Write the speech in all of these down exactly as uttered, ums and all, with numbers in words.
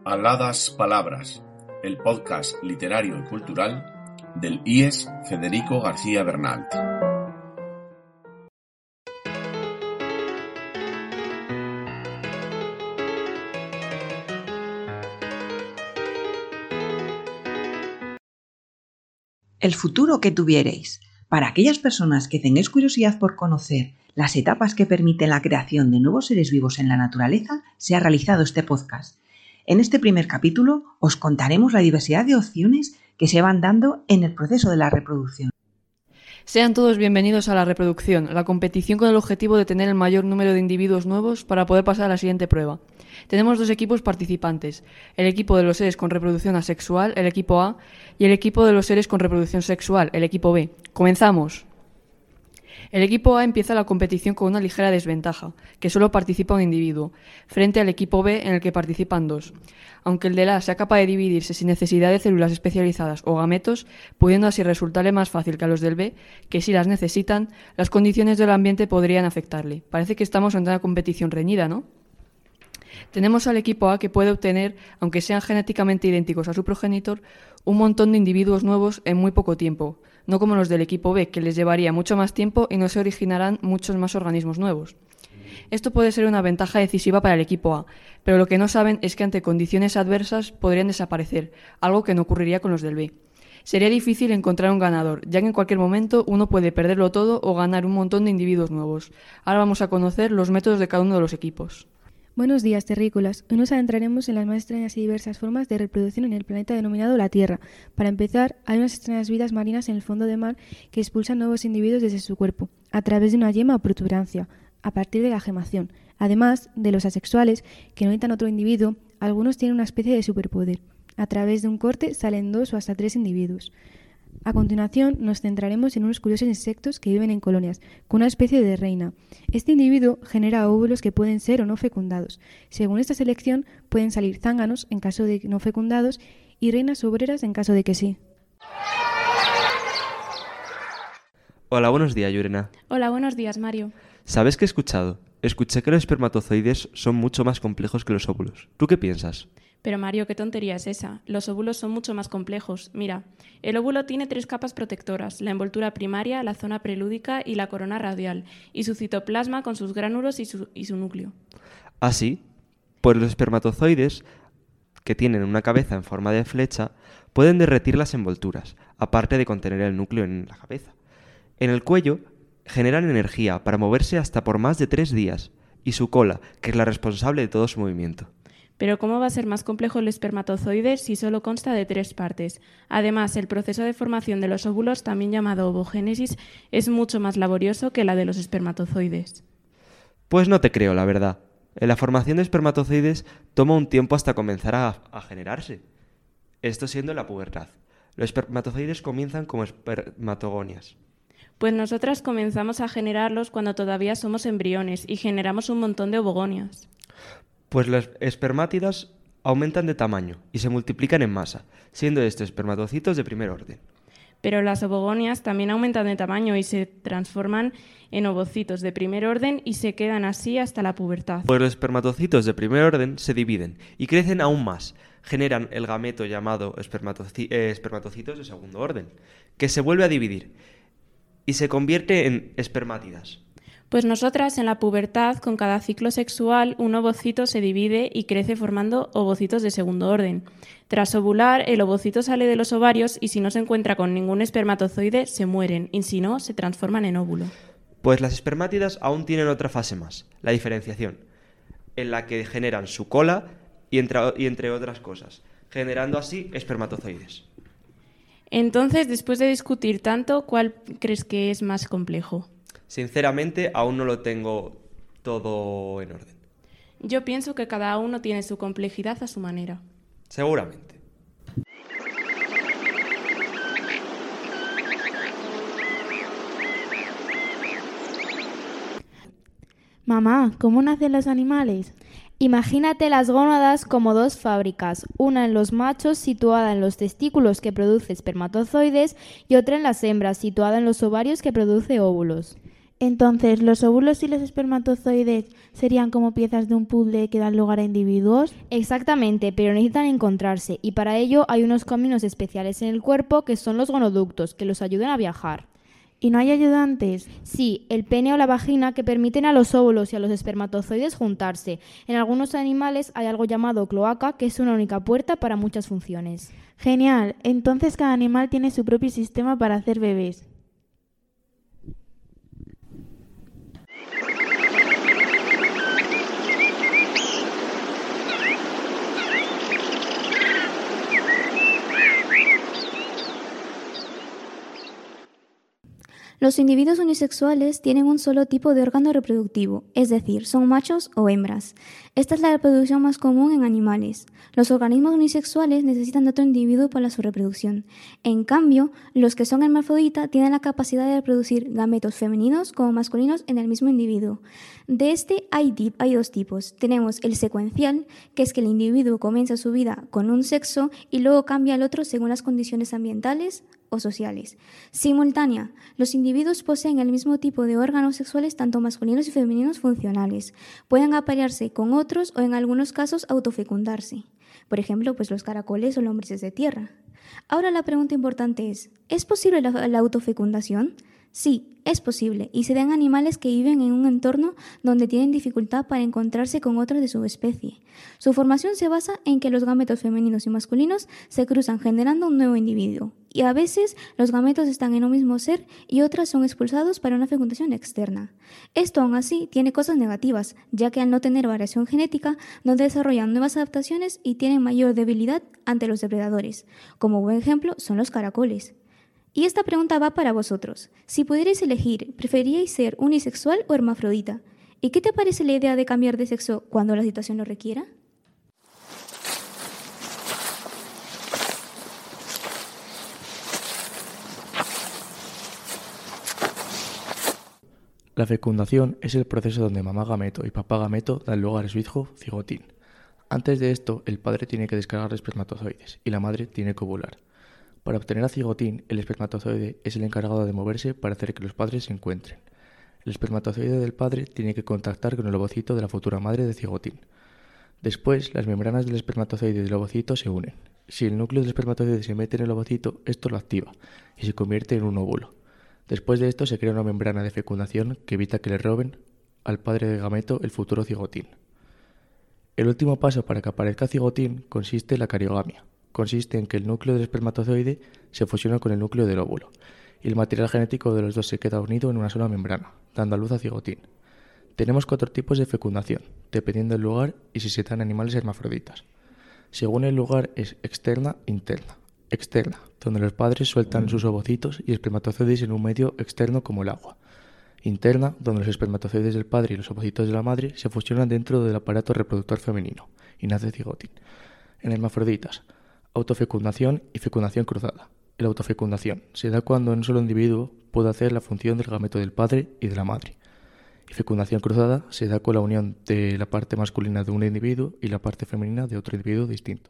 Aladas Palabras, el podcast literario y cultural del I E S Federico García Bernalt. El futuro que tuvierais. Para aquellas personas que tengáis curiosidad por conocer las etapas que permiten la creación de nuevos seres vivos en la naturaleza, se ha realizado este podcast. En este primer capítulo os contaremos la diversidad de opciones que se van dando en el proceso de la reproducción. Sean todos bienvenidos a la reproducción, la competición con el objetivo de tener el mayor número de individuos nuevos para poder pasar a la siguiente prueba. Tenemos dos equipos participantes, el equipo de los seres con reproducción asexual, el equipo A, y el equipo de los seres con reproducción sexual, el equipo B. ¡Comenzamos! El equipo A empieza la competición con una ligera desventaja, que solo participa un individuo, frente al equipo B en el que participan dos. Aunque el del A sea capaz de dividirse sin necesidad de células especializadas o gametos, pudiendo así resultarle más fácil que a los del B, que si las necesitan, las condiciones del ambiente podrían afectarle. Parece que estamos en una competición reñida, ¿no? Tenemos al equipo A que puede obtener, aunque sean genéticamente idénticos a su progenitor, un montón de individuos nuevos en muy poco tiempo, no como los del equipo B, que les llevaría mucho más tiempo y no se originarán muchos más organismos nuevos. Esto puede ser una ventaja decisiva para el equipo A, pero lo que no saben es que ante condiciones adversas podrían desaparecer, algo que no ocurriría con los del B. Sería difícil encontrar un ganador, ya que en cualquier momento uno puede perderlo todo o ganar un montón de individuos nuevos. Ahora vamos a conocer los métodos de cada uno de los equipos. Buenos días, terrícolas. Hoy nos adentraremos en las más extrañas y diversas formas de reproducción en el planeta denominado la Tierra. Para empezar, hay unas extrañas vidas marinas en el fondo del mar que expulsan nuevos individuos desde su cuerpo, a través de una yema o protuberancia, a partir de la gemación. Además de los asexuales, que no necesitan otro individuo, algunos tienen una especie de superpoder. A través de un corte salen dos o hasta tres individuos. A continuación, nos centraremos en unos curiosos insectos que viven en colonias, con una especie de reina. Este individuo genera óvulos que pueden ser o no fecundados. Según esta selección, pueden salir zánganos en caso de no fecundados y reinas obreras en caso de que sí. Hola, buenos días, Yurena. Hola, buenos días, Mario. ¿Sabes qué he escuchado? Escuché que los espermatozoides son mucho más complejos que los óvulos. ¿Tú qué piensas? Pero Mario, ¿qué tontería es esa? Los óvulos son mucho más complejos. Mira, el óvulo tiene tres capas protectoras, la envoltura primaria, la zona prelúdica y la corona radial, y su citoplasma con sus gránulos y su, y su núcleo. ¿Ah, sí? Pues los espermatozoides, que tienen una cabeza en forma de flecha, pueden derretir las envolturas, aparte de contener el núcleo en la cabeza. En el cuello generan energía para moverse hasta por más de tres días, y su cola, que es la responsable de todo su movimiento. Pero ¿cómo va a ser más complejo el espermatozoide si solo consta de tres partes? Además, el proceso de formación de los óvulos, también llamado ovogénesis, es mucho más laborioso que la de los espermatozoides. Pues no te creo, la verdad. La formación de espermatozoides toma un tiempo hasta comenzar a, a generarse. Esto siendo la pubertad. Los espermatozoides comienzan como espermatogonias. Pues nosotras comenzamos a generarlos cuando todavía somos embriones y generamos un montón de ovogonias. Pues las espermátidas aumentan de tamaño y se multiplican en masa, siendo estos espermatocitos de primer orden. Pero las ovogonias también aumentan de tamaño y se transforman en ovocitos de primer orden y se quedan así hasta la pubertad. Pues los espermatocitos de primer orden se dividen y crecen aún más. Generan el gameto llamado espermatoci- eh, espermatocitos de segundo orden, que se vuelve a dividir y se convierte en espermátidas. Pues nosotras, en la pubertad, con cada ciclo sexual, un ovocito se divide y crece formando ovocitos de segundo orden. Tras ovular, el ovocito sale de los ovarios y si no se encuentra con ningún espermatozoide, se mueren, y si no, se transforman en óvulo. Pues las espermátidas aún tienen otra fase más, la diferenciación, en la que generan su cola y entre, y entre otras cosas, generando así espermatozoides. Entonces, después de discutir tanto, ¿cuál crees que es más complejo? Sinceramente, aún no lo tengo todo en orden. Yo pienso que cada uno tiene su complejidad a su manera. Seguramente. Mamá, ¿cómo nacen los animales? Imagínate las gónadas como dos fábricas, una en los machos situada en los testículos que produce espermatozoides y otra en las hembras situada en los ovarios que produce óvulos. Entonces, ¿los óvulos y los espermatozoides serían como piezas de un puzzle que dan lugar a individuos? Exactamente, pero necesitan encontrarse y para ello hay unos caminos especiales en el cuerpo que son los gonoductos, que los ayudan a viajar. ¿Y no hay ayudantes? Sí, el pene o la vagina que permiten a los óvulos y a los espermatozoides juntarse. En algunos animales hay algo llamado cloaca, que es una única puerta para muchas funciones. Genial, entonces cada animal tiene su propio sistema para hacer bebés. Los individuos unisexuales tienen un solo tipo de órgano reproductivo, es decir, son machos o hembras. Esta es la reproducción más común en animales. Los organismos unisexuales necesitan de otro individuo para su reproducción. En cambio, los que son hermafrodita tienen la capacidad de reproducir gametos femeninos como masculinos en el mismo individuo. De este hay, dip, hay dos tipos. Tenemos el secuencial, que es que el individuo comienza su vida con un sexo y luego cambia al otro según las condiciones ambientales o sociales. Simultánea, los individuos poseen el mismo tipo de órganos sexuales tanto masculinos y femeninos funcionales. Pueden aparearse con otros o en algunos casos autofecundarse. Por ejemplo, pues los caracoles o lombrices de tierra. Ahora la pregunta importante es, ¿es posible la, la autofecundación? Sí, es posible y se da en animales que viven en un entorno donde tienen dificultad para encontrarse con otros de su especie. Su formación se basa en que los gametos femeninos y masculinos se cruzan generando un nuevo individuo y a veces los gametos están en un mismo ser y otras son expulsados para una fecundación externa. Esto aún así tiene cosas negativas, ya que al no tener variación genética no desarrollan nuevas adaptaciones y tienen mayor debilidad ante los depredadores. Como buen ejemplo son los caracoles. Y esta pregunta va para vosotros. Si pudierais elegir, ¿preferiríais ser unisexual o hermafrodita? ¿Y qué te parece la idea de cambiar de sexo cuando la situación lo requiera? La fecundación es el proceso donde mamá gameto y papá gameto dan lugar a su hijo cigotín. Antes de esto, el padre tiene que descargar espermatozoides y la madre tiene que ovular. Para obtener a cigotín, el espermatozoide es el encargado de moverse para hacer que los padres se encuentren. El espermatozoide del padre tiene que contactar con el ovocito de la futura madre de cigotín. Después, las membranas del espermatozoide y del ovocito se unen. Si el núcleo del espermatozoide se mete en el ovocito, esto lo activa y se convierte en un óvulo. Después de esto se crea una membrana de fecundación que evita que le roben al padre de gameto el futuro cigotín. El último paso para que aparezca cigotín consiste en la cariogamia. Consiste en que el núcleo del espermatozoide se fusiona con el núcleo del óvulo y el material genético de los dos se queda unido en una sola membrana, dando a luz a cigotín. Tenemos cuatro tipos de fecundación, dependiendo del lugar y si se dan animales hermafroditas. Según el lugar es externa e interna. Externa, donde los padres sueltan sus ovocitos y espermatozoides en un medio externo como el agua. Interna, donde los espermatozoides del padre y los ovocitos de la madre se fusionan dentro del aparato reproductor femenino y nace cigotín. En hermafroditas, autofecundación y fecundación cruzada. La autofecundación se da cuando un solo individuo puede hacer la función del gameto del padre y de la madre. Y fecundación cruzada se da con la unión de la parte masculina de un individuo y la parte femenina de otro individuo distinto.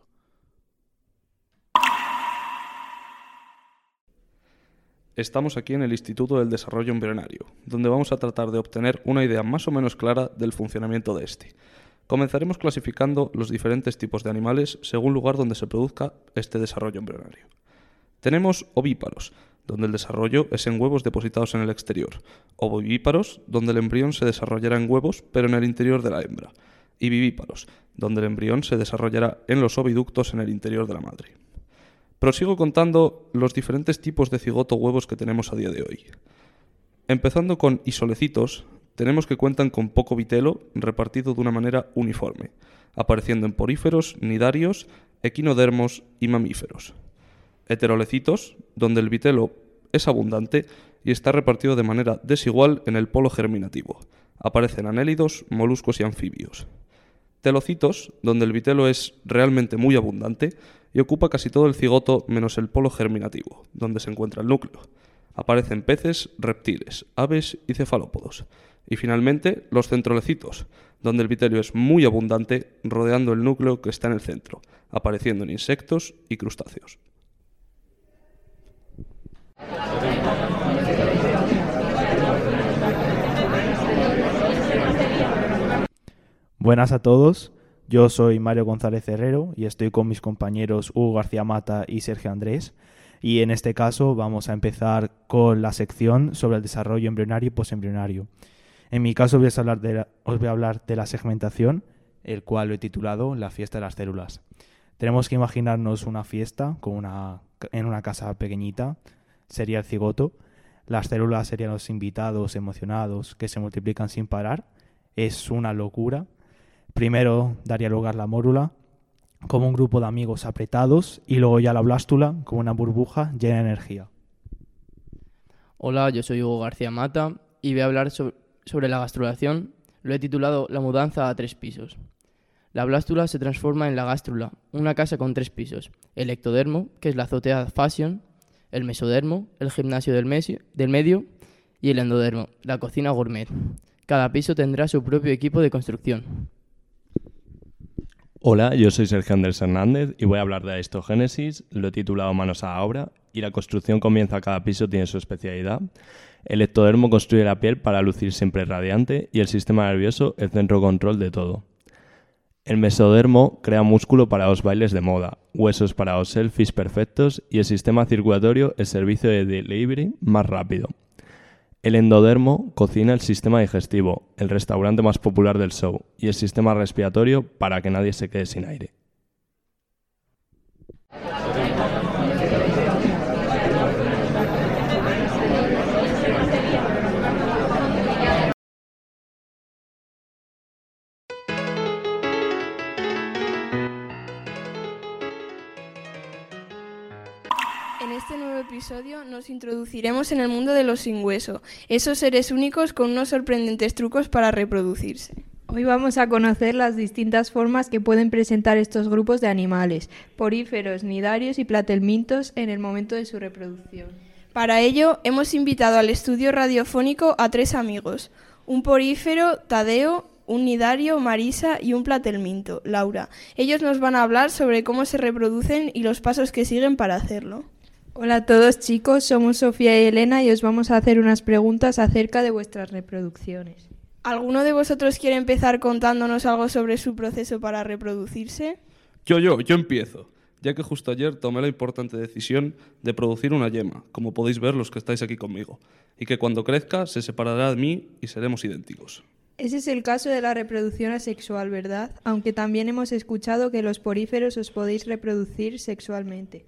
Estamos aquí en el Instituto del Desarrollo Embrionario, donde vamos a tratar de obtener una idea más o menos clara del funcionamiento de este. Comenzaremos clasificando los diferentes tipos de animales según el lugar donde se produzca este desarrollo embrionario. Tenemos ovíparos, donde el desarrollo es en huevos depositados en el exterior, ovovivíparos, donde el embrión se desarrollará en huevos pero en el interior de la hembra, y vivíparos, donde el embrión se desarrollará en los oviductos en el interior de la madre. Prosigo contando los diferentes tipos de cigoto huevos que tenemos a día de hoy. Empezando con isolecitos, tenemos que cuentan con poco vitelo repartido de una manera uniforme, apareciendo en poríferos, nidarios, equinodermos y mamíferos. Heterolecitos, donde el vitelo es abundante y está repartido de manera desigual en el polo germinativo. Aparecen anélidos, moluscos y anfibios. Telocitos, donde el vitelo es realmente muy abundante y ocupa casi todo el cigoto menos el polo germinativo, donde se encuentra el núcleo. Aparecen peces, reptiles, aves y cefalópodos. Y finalmente, los centrolecitos, donde el vitelio es muy abundante, rodeando el núcleo que está en el centro, apareciendo en insectos y crustáceos. Buenas a todos, yo soy Mario González Herrero y estoy con mis compañeros Hugo García Mata y Sergio Andrés. Y en este caso vamos a empezar con la sección sobre el desarrollo embrionario y posembrionario. En mi caso voy a hablar de la, os voy a hablar de la segmentación, el cual lo he titulado La fiesta de las células. Tenemos que imaginarnos una fiesta con una, en una casa pequeñita, sería el cigoto. Las células serían los invitados emocionados que se multiplican sin parar. Es una locura. Primero daría lugar la mórula, como un grupo de amigos apretados, y luego ya la blástula, como una burbuja llena de energía. Hola, yo soy Hugo García Mata y voy a hablar sobre, sobre la gastrulación. Lo he titulado La mudanza a tres pisos. La blástula se transforma en la gástrula, una casa con tres pisos. El ectodermo, que es la azotea fashion, el mesodermo, el gimnasio del, mesio, del medio, y el endodermo, la cocina gourmet. Cada piso tendrá su propio equipo de construcción. Hola, yo soy Sergio Andrés Hernández y voy a hablar de la histogénesis. Lo he titulado Manos a la obra y la construcción comienza. Cada piso tiene su especialidad. El ectodermo construye la piel para lucir siempre radiante y el sistema nervioso el centro de control de todo. El mesodermo crea músculo para los bailes de moda, huesos para los selfies perfectos y el sistema circulatorio el servicio de delivery más rápido. El endodermo cocina el sistema digestivo, el restaurante más popular del show, y el sistema respiratorio para que nadie se quede sin aire. En este nuevo episodio nos introduciremos en el mundo de los sin hueso, esos seres únicos con unos sorprendentes trucos para reproducirse. Hoy vamos a conocer las distintas formas que pueden presentar estos grupos de animales, poríferos, nidarios y platelmintos en el momento de su reproducción. Para ello, hemos invitado al estudio radiofónico a tres amigos, un porífero, Tadeo, un nidario, Marisa, y un platelminto, Laura. Ellos nos van a hablar sobre cómo se reproducen y los pasos que siguen para hacerlo. Hola a todos, chicos, somos Sofía y Elena y os vamos a hacer unas preguntas acerca de vuestras reproducciones. ¿Alguno de vosotros quiere empezar contándonos algo sobre su proceso para reproducirse? Yo, yo, yo empiezo, ya que justo ayer tomé la importante decisión de producir una yema, como podéis ver los que estáis aquí conmigo, y que cuando crezca se separará de mí y seremos idénticos. Ese es el caso de la reproducción asexual, ¿verdad? Aunque también hemos escuchado que los poríferos os podéis reproducir sexualmente.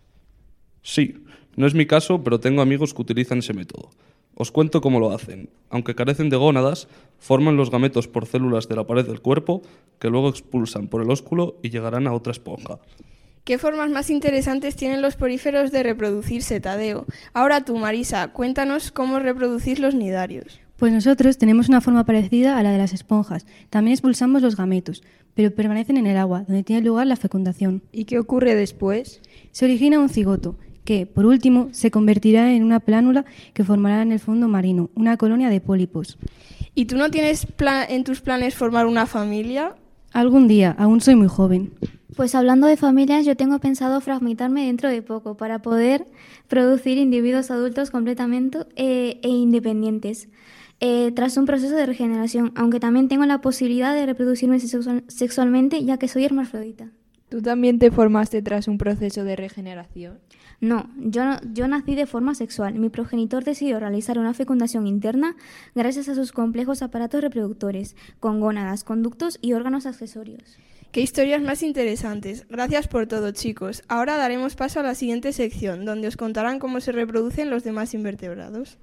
Sí, no es mi caso, pero tengo amigos que utilizan ese método. Os cuento cómo lo hacen. Aunque carecen de gónadas, forman los gametos por células de la pared del cuerpo que luego expulsan por el ósculo y llegarán a otra esponja. ¿Qué formas más interesantes tienen los poríferos de reproducirse, Tadeo? Ahora tú, Marisa, cuéntanos cómo reproducir los nidarios. Pues nosotros tenemos una forma parecida a la de las esponjas. También expulsamos los gametos, pero permanecen en el agua, donde tiene lugar la fecundación. ¿Y qué ocurre después? Se origina un cigoto, que, por último, se convertirá en una plánula que formará en el fondo marino, una colonia de pólipos. ¿Y tú no tienes plan- en tus planes formar una familia? Algún día, aún soy muy joven. Pues hablando de familias, yo tengo pensado fragmentarme dentro de poco para poder producir individuos adultos completamente eh, e independientes. Eh, tras un proceso de regeneración, aunque también tengo la posibilidad de reproducirme sexual- sexualmente ya que soy hermafrodita. ¿Tú también te formaste tras un proceso de regeneración? No, yo, no, yo nací de forma sexual. Mi progenitor decidió realizar una fecundación interna gracias a sus complejos aparatos reproductores, con gónadas, conductos y órganos accesorios. ¡Qué historias más interesantes! Gracias por todo, chicos. Ahora daremos paso a la siguiente sección, donde os contarán cómo se reproducen los demás invertebrados.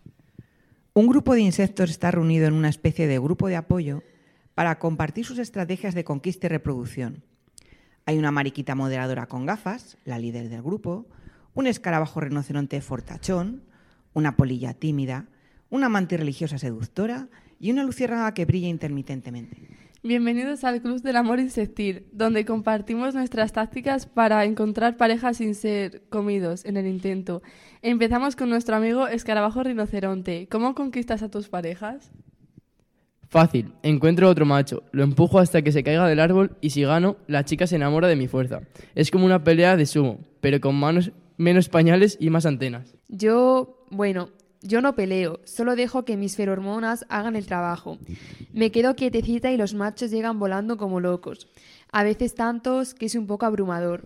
Un grupo de insectos está reunido en una especie de grupo de apoyo para compartir sus estrategias de conquista y reproducción. Hay una mariquita moderadora con gafas, la líder del grupo, un escarabajo rinoceronte fortachón, una polilla tímida, una mantis religiosa seductora y una luciérnaga que brilla intermitentemente. Bienvenidos al Club del Amor Insectil, donde compartimos nuestras tácticas para encontrar parejas sin ser comidos en el intento. Empezamos con nuestro amigo escarabajo rinoceronte. ¿Cómo conquistas a tus parejas? Fácil, encuentro otro macho, lo empujo hasta que se caiga del árbol y si gano, la chica se enamora de mi fuerza. Es como una pelea de sumo, pero con manos menos pañales y más antenas. Yo, bueno, Yo no peleo, solo dejo que mis feromonas hagan el trabajo. Me quedo quietecita y los machos llegan volando como locos. A veces tantos que es un poco abrumador.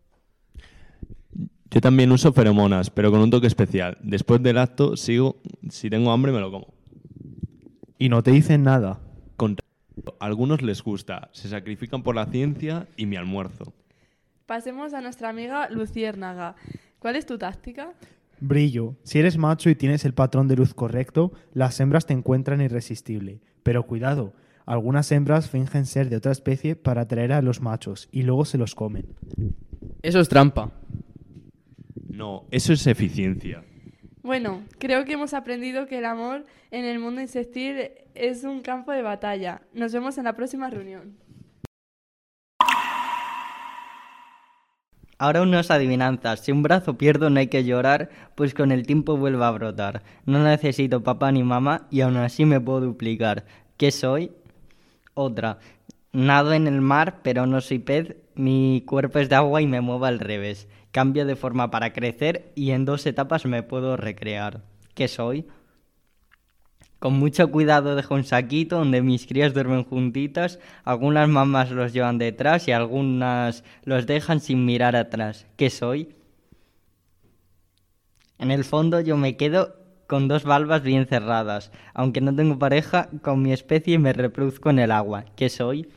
Yo también uso feromonas, pero con un toque especial. Después del acto sigo, si tengo hambre me lo como. ¿Y no te dicen nada? Con... A algunos les gusta, se sacrifican por la ciencia y mi almuerzo. Pasemos a nuestra amiga Luciérnaga. ¿Cuál es tu táctica? Brillo. Si eres macho y tienes el patrón de luz correcto, las hembras te encuentran irresistible. Pero cuidado, algunas hembras fingen ser de otra especie para atraer a los machos y luego se los comen. Eso es trampa. No, eso es eficiencia. Bueno, creo que hemos aprendido que el amor en el mundo insectil es un campo de batalla. Nos vemos en la próxima reunión. Ahora unas adivinanzas. Si un brazo pierdo no hay que llorar, pues con el tiempo vuelve a brotar. No necesito papá ni mamá y aún así me puedo duplicar. ¿Qué soy? Otra. Nado en el mar, pero no soy pez. Mi cuerpo es de agua y me muevo al revés. Cambio de forma para crecer y en dos etapas me puedo recrear. ¿Qué soy? Con mucho cuidado dejo un saquito donde mis crías duermen juntitas. Algunas mamás los llevan detrás y algunas los dejan sin mirar atrás. ¿Qué soy? En el fondo yo me quedo con dos valvas bien cerradas. Aunque no tengo pareja, con mi especie me reproduzco en el agua. ¿Qué soy?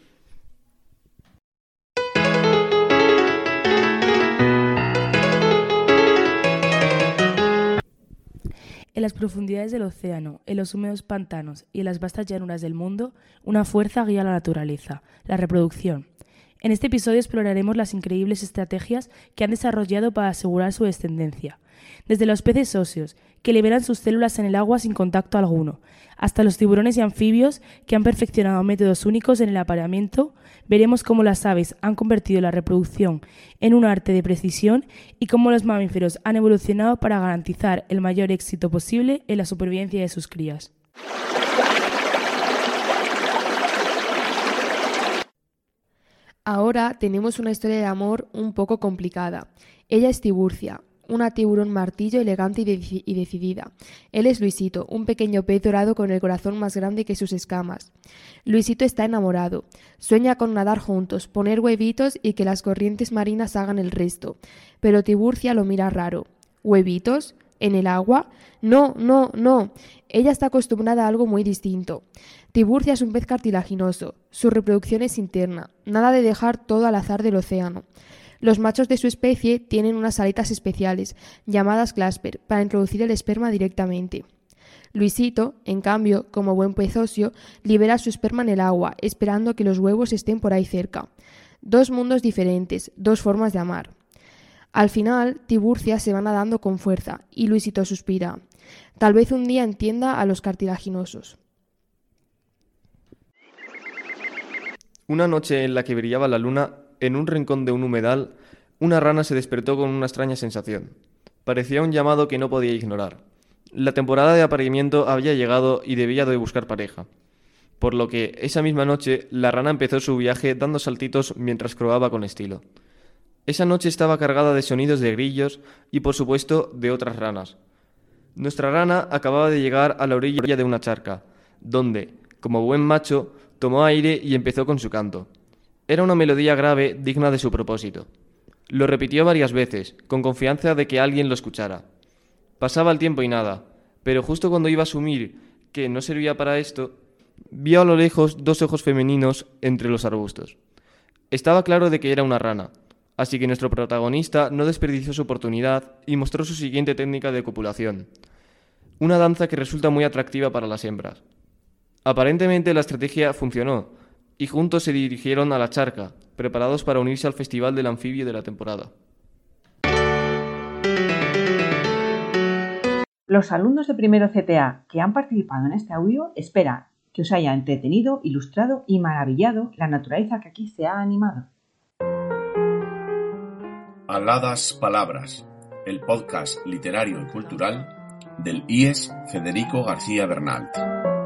En las profundidades del océano, en los húmedos pantanos y en las vastas llanuras del mundo, una fuerza guía a la naturaleza, la reproducción. En este episodio exploraremos las increíbles estrategias que han desarrollado para asegurar su descendencia. Desde los peces óseos, que liberan sus células en el agua sin contacto alguno, hasta los tiburones y anfibios que han perfeccionado métodos únicos en el apareamiento, veremos cómo las aves han convertido la reproducción en un arte de precisión y cómo los mamíferos han evolucionado para garantizar el mayor éxito posible en la supervivencia de sus crías. Ahora tenemos una historia de amor un poco complicada. Ella es Tiburcia, una tiburón martillo elegante y, de- y decidida. Él es Luisito, un pequeño pez dorado con el corazón más grande que sus escamas. Luisito está enamorado. Sueña con nadar juntos, poner huevitos y que las corrientes marinas hagan el resto. Pero Tiburcia lo mira raro. ¿Huevitos? ¿En el agua? No, no, no. Ella está acostumbrada a algo muy distinto. Tiburcia es un pez cartilaginoso. Su reproducción es interna. Nada de dejar todo al azar del océano. Los machos de su especie tienen unas aletas especiales, llamadas clasper, para introducir el esperma directamente. Luisito, en cambio, como buen pez óseo, libera su esperma en el agua, esperando que los huevos estén por ahí cerca. Dos mundos diferentes, dos formas de amar. Al final, Tiburcia se va nadando con fuerza, y Luisito suspira. Tal vez un día entienda a los cartilaginosos. Una noche en la que brillaba la luna, en un rincón de un humedal, una rana se despertó con una extraña sensación. Parecía un llamado que no podía ignorar. La temporada de apareamiento había llegado y debía de buscar pareja. Por lo que, esa misma noche, la rana empezó su viaje dando saltitos mientras croaba con estilo. Esa noche estaba cargada de sonidos de grillos y, por supuesto, de otras ranas. Nuestra rana acababa de llegar a la orilla de una charca, donde, como buen macho, tomó aire y empezó con su canto. Era una melodía grave digna de su propósito. Lo repitió varias veces, con confianza de que alguien lo escuchara. Pasaba el tiempo y nada, pero justo cuando iba a asumir que no servía para esto, vio a lo lejos dos ojos femeninos entre los arbustos. Estaba claro de que era una rana, así que nuestro protagonista no desperdició su oportunidad y mostró su siguiente técnica de copulación. Una danza que resulta muy atractiva para las hembras. Aparentemente la estrategia funcionó, y juntos se dirigieron a la charca, preparados para unirse al festival del anfibio de la temporada. Los alumnos de primero C T A que han participado en este audio esperan que os haya entretenido, ilustrado y maravillado la naturaleza que aquí se ha animado. Aladas Palabras, el podcast literario y cultural del I E S Federico García Bernalt.